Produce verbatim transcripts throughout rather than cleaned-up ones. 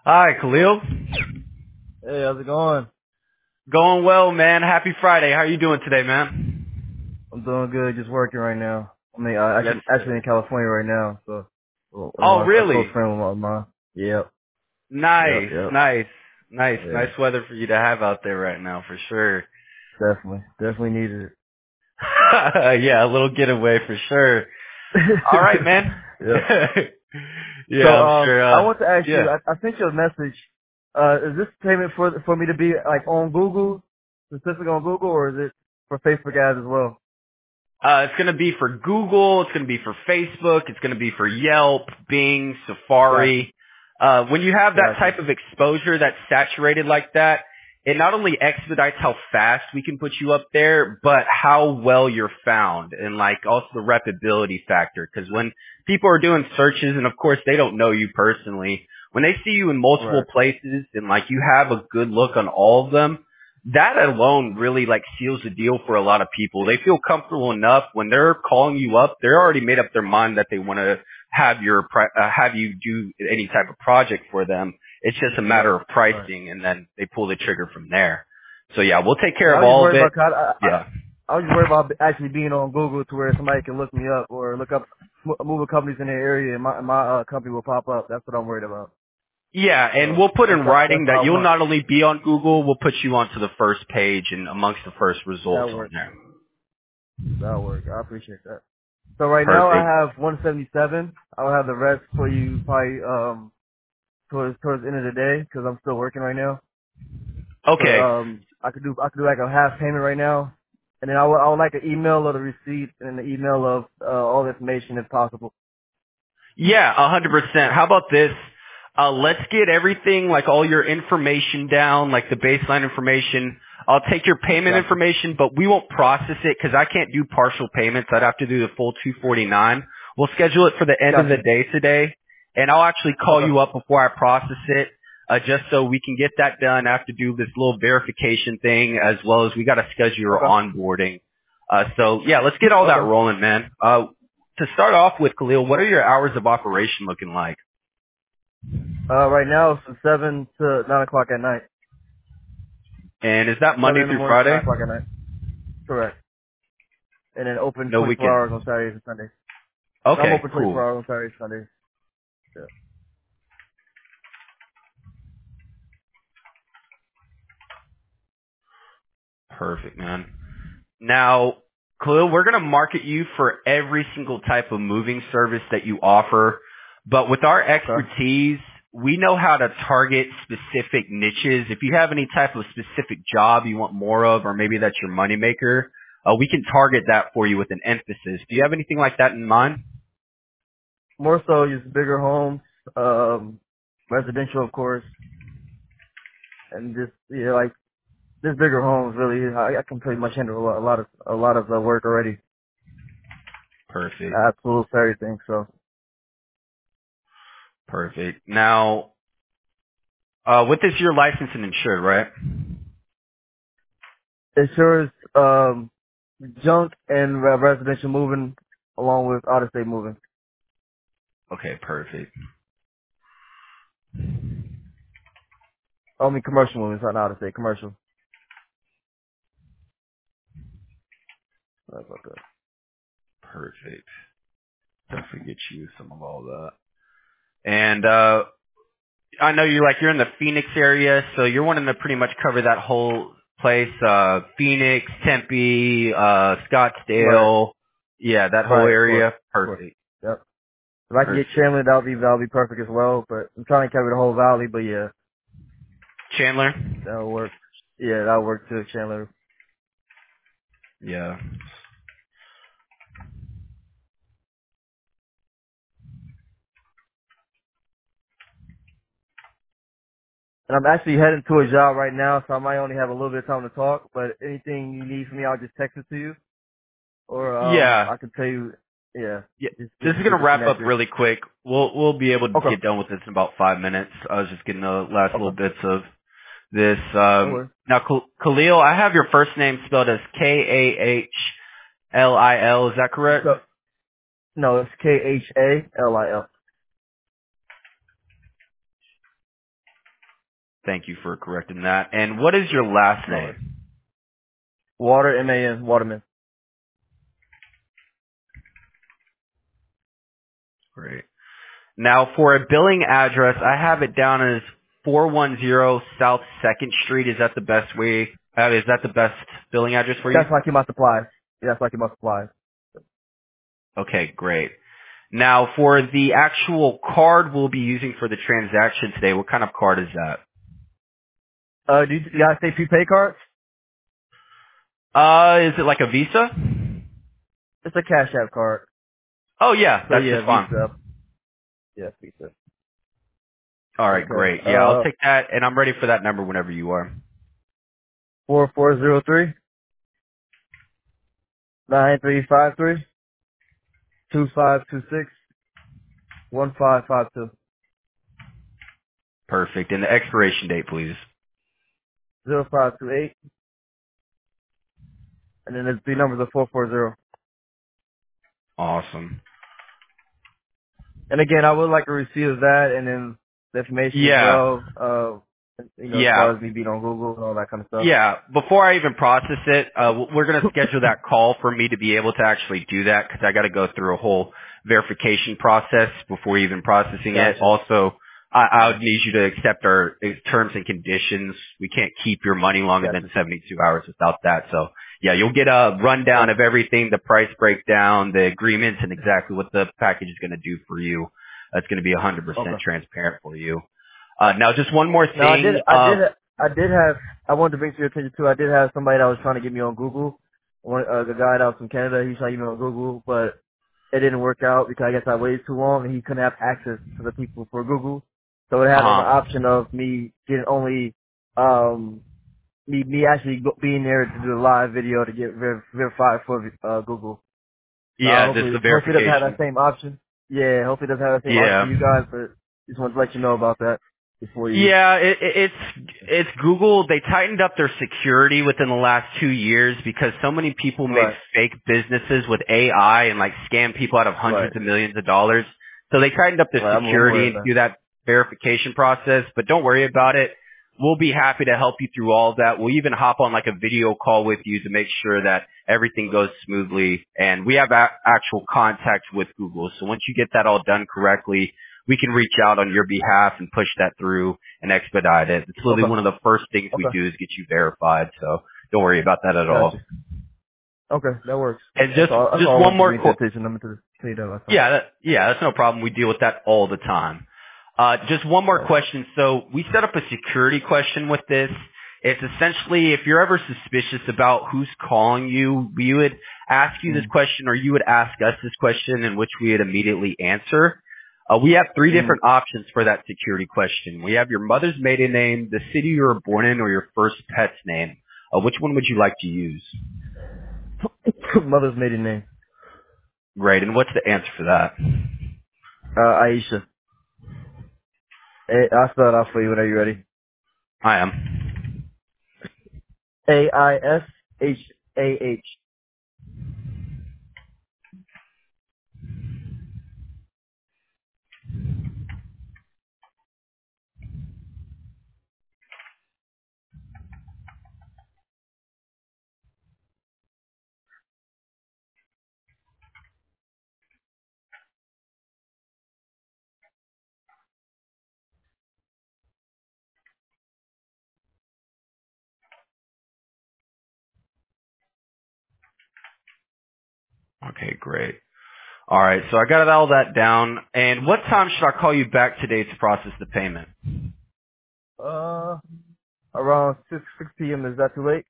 Hi, Khalil. Hey, how's it going? Going well, man. Happy Friday. How are you doing today, man? I'm doing good, just working right now. I mean, I Yes, actually actually sir. in California right now, so well, I'm Oh, a, a close really? friend of mine. Yep, yep, Nice, yep. nice, nice, Yeah, nice weather for you to have out there right now, for sure. definitely, definitely needed it. Yeah, a little getaway for sure. All right, man. Yep. So, Yeah, I'm um, sure. I Uh, want to ask you. yeah. I, I sent you a message. Uh, is this payment for for me to be like on Google, specifically on Google, or is it for Facebook ads as well? Uh, it's going to be for Google. It's going to be for Facebook. It's going to be for Yelp, Bing, Gotcha, Safari. Uh, when you have that gotcha. type of exposure that's saturated like that, it not only expedites how fast we can put you up there, but how well you're found and like also the reputability factor. Because when people are doing searches, and of course they don't know you personally, when they see you in multiple Right, places and like you have a good look on all of them, that alone really like seals the deal for a lot of people. They feel comfortable enough when they're calling you up. They're already made up their mind that they want to have your pri- uh, have you do any type of project for them. It's just a matter right, of right. pricing, and then they pull the trigger from there. So yeah, we'll take care Yeah, I of was just all of worried it. about. 'cause I, I, Yeah. I was just worried about actually being on Google to where somebody can look me up or look up mo- moving companies in their area, and my my uh, company will pop up. That's what I'm worried about. Yeah, and So we'll put that's in what, that's writing what I that you'll want. not only be on Google, we'll put you onto the first page and amongst the first results That'll on work. there. That'll work. I appreciate that. So right now I Perfect. have one seventy-seven. I'll have the rest for you probably um towards towards the end of the day because I'm still working right now. So Okay. um I could do I could do like a half payment right now, and then I would I would like an email of the receipt and an email of uh, all the information if possible. Yeah, a hundred percent. How about this? Uh, let's get everything, like all your information down, like the baseline information. I'll take your payment Gotcha. information, but we won't process it because I can't do partial payments. I'd have to do the full two forty-nine. We'll schedule it for the end of the Gotcha. day today, and I'll actually call Okay. you up before I process it, uh, just so we can get that done. I have to do this little verification thing as well as we got to schedule your Okay. onboarding. Uh, so yeah, let's get all that Okay. rolling, man. Uh, to start off with, Khalil, what are your hours of operation looking like? Uh, right now it's from seven to nine o'clock at night. And is that Seven Monday in the through morning to nine Friday? o'clock at night. Correct. And then open No twenty-four weekends. hours on Saturdays and Sundays. No, I'm Okay, open twenty-four cool. hours on Saturdays and Sundays. Yeah. Perfect, man. Now, Khalil, we're going to market you for every single type of moving service that you offer. But with our Okay. expertise, we know how to target specific niches. If you have any type of specific job you want more of, or maybe that's your moneymaker, uh, we can target that for you with an emphasis. Do you have anything like that in mind? More so just bigger homes, um, residential of course, and just yeah, like just bigger homes really. I, I can pretty much handle a lot, a lot of a lot of the work already. Perfect. Absolute everything. So Perfect. Now, uh, with this, you're licensed and insured, right? insures, um, junk and re- residential moving along with out of state moving. Okay, perfect. I mean commercial moving, it's not out of state, commercial. That's okay. Perfect. Definitely get you some of all that. And uh I know you're like you're in the Phoenix area, so you're wanting to pretty much cover that whole place, uh Phoenix, Tempe, uh Right, Scottsdale. Yeah, that whole right, of course, area. of course. Perfect. Yep. If I can get Perfect. Chandler, that'll be that'll be perfect as well. But I'm trying to cover the whole valley. But yeah, Chandler? that'll work. Yeah, that'll work too, Chandler. Yeah. And I'm actually heading to a job right now, so I might only have a little bit of time to talk. But anything you need from me, I'll just text it to you, or um, Yeah. I can tell you. Yeah, Yeah. just This just is to get gonna you wrap up connected. really quick. We'll we'll be able to Okay, get done with this in about five minutes. I was just getting the last little okay, bits of this. no Um, worries. now, Khal- Khalil, I have your first name spelled as K A H L I L. Is that correct? So no, it's K H A L I L. Thank you for correcting that. And what is your last No worries. name? Water, M A N, Waterman. Great. Now, for a billing address, I have it down as four one zero South second Street. Is that the best way? Uh, is that the best billing address for you? That's like my supplies. Yeah, that's like my supplies. Okay, great. Now, for the actual card we'll be using for the transaction today, what kind of card is that? Uh, do you, you guys say prepaid cards? Uh, is it like a Visa? It's a Cash App card. Oh yeah, So that's yeah, just fine. Visa. Yeah, Visa. All right, Okay. great. Yeah, I'll Uh, take that, and I'm ready for that number whenever you are. four four zero three nine three five three two five two six one five five two Perfect. And the expiration date, please. zero five two eight, and then there's three numbers of four four zero. Awesome. And again, I would like a receipt of that, and then the information as Yeah. well. Uh, you know, as Yeah. far as me being on Google and all that kind of stuff. Yeah, before I even process it, uh, w- we're going to schedule that call for me to be able to actually do that because I got to go through a whole verification process before even processing it. Gotcha. Also, I, I would need you to accept our uh, terms and conditions. We can't keep your money longer Gotcha. than seventy-two hours without that. So, yeah, you'll get a rundown Okay. of everything, the price breakdown, the agreements, and exactly what the package is going to do for you. That's going to be one hundred percent Okay. transparent for you. Uh, now, just one more Now I did, thing. I did, Uh, I did have. I wanted to bring to your attention too. I did have somebody that was trying to get me on Google. One, uh, the guy that was from Canada, he was trying to get me on Google, but it didn't work out because I guess I waited too long and he couldn't have access to the people for Google. So it had an uh-huh. option of me getting only, um, me me actually go, being there to do a live video to get ver- verified for uh, Google. So I Yeah, just hopefully, the hopefully it doesn't have that verification. same option. Yeah, hopefully it doesn't have that same option for Yeah. you guys, but just wanted to let you know about that before you. Yeah, it, it, it's it's Google. They tightened up their security within the last two years because so many people made Right, fake businesses with A I and like scam people out of right, hundreds of millions of dollars. So they tightened up the right. I'm, I'm aware security of and that. do that verification process. But don't worry about it. We'll be happy to help you through all of that. We'll even hop on like a video call with you to make sure that everything goes smoothly. And we have a- actual contact with Google. So once you get that all done correctly, we can reach out on your behalf and push that through and expedite it. It's literally Okay, one of the first things we okay, do is get you verified. So don't worry about that at all. gotcha. Okay, that works. And That's just all. That's just all I one wanted to more bring to your qu- attention. I'm going to tell you that last time. yeah, that, yeah, that's no problem. We deal with that all the time. Uh, just one more Gotcha. question. So we set up a security question with this. It's essentially if you're ever suspicious about who's calling you, we would ask you this Mm. question or you would ask us this question in which we would immediately answer. Uh, we have three Mm. different options for that security question. We have your mother's maiden name, the city you were born in, or your first pet's name. Uh, which one would you like to use? Mother's maiden name. Great. And what's the answer for that? Uh, Aisha. A- I'll spell it out for you whenever you're ready. I am. A I S H A H. Okay, great. All right, so I got all that down. And what time should I call you back today to process the payment? Uh, around six six p.m. Is that too late?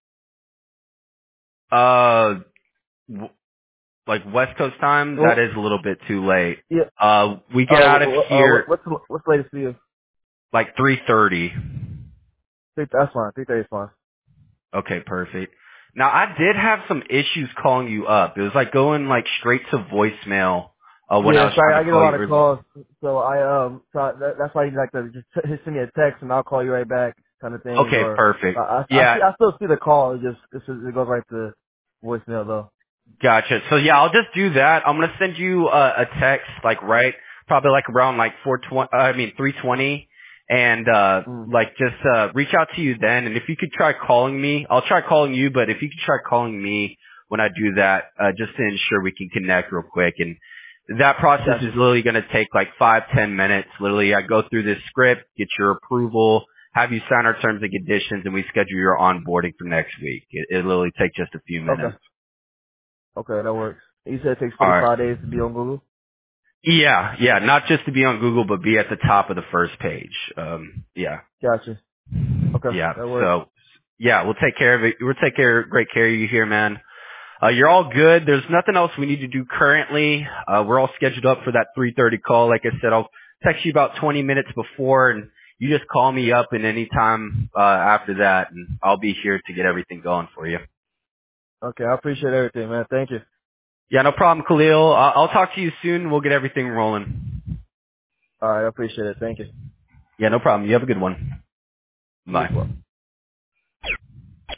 Uh, w- like West Coast time? That Well, is a little bit too late. yeah. Uh, we get Uh, out of wh- wh- uh what, here what's what's the latest for you? like three thirty. Think that's fine. Think that is fine. Okay, perfect. Now I did have some issues calling you up. It was like going like straight to voicemail uh, when I Yeah, was sorry, trying I to get a call lot of you. calls, so I um, so I, that, that's why you like to just t- send me a text and I'll call you right back, kind of thing. Okay, Or uh, perfect. I I Yeah, see, I still see the call. It just it's just, it goes right to voicemail though. gotcha. So yeah, I'll just do that. I'm gonna send you a, a text like right, probably like around like four twenty. Uh, I mean three twenty, and uh Mm. like just uh reach out to you then. And if you could try calling me, I'll try calling you, but if you could try calling me when I do that, uh just to ensure we can connect real quick. And that process Gotcha. is literally going to take like five, ten minutes. Literally, I go through this script, get your approval, have you sign our terms and conditions, and we schedule your onboarding for next week. It, it literally takes just a few Okay. minutes. Okay, that works. You said it takes All right. forty-five days to be on Google? Yeah, yeah, not just to be on Google, but be at the top of the first page. Um, yeah, Gotcha. Okay, yeah. that works. So, yeah, we'll take care of it. We'll take care, great care of you here, man. Uh, you're all good. There's nothing else we need to do currently. Uh, we're all scheduled up for that three thirty call. Like I said, I'll text you about twenty minutes before, and you just call me up in any time uh, after that, and I'll be here to get everything going for you. Okay, I appreciate everything, man. Thank you. Yeah, no problem, Khalil. I'll, I'll talk to you soon. We'll get everything rolling. All right, I appreciate it. Thank you. Yeah, no problem. You have a good one. You as Bye. well.